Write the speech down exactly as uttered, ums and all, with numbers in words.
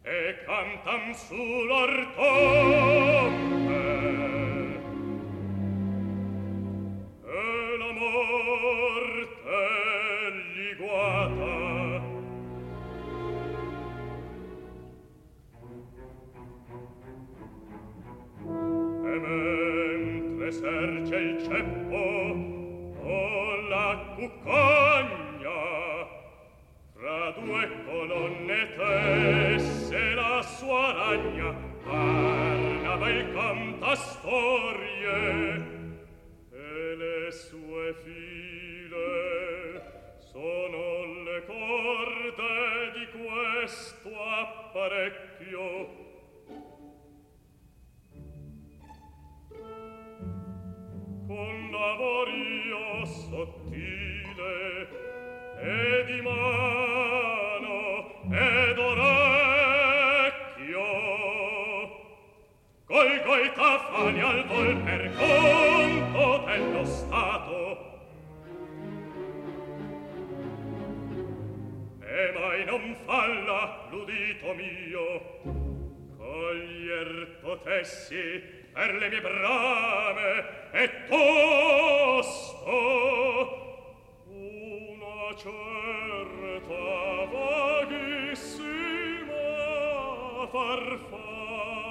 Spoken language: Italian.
e cantam su lor tombe. E la morte li guata. E mentre serge il ceppo o la cuccagna, tra due colonne tesse la sua ragna, parlava il cantastorie, e le sue file sono le corde di questo apparecchio. Con lavorio sottile e di mano ed orecchio, col goitafani al vol per conto dello Stato, e mai non falla l'udito mio, coglier potessi per le mie brame e tosto una certa vaghissima farfalla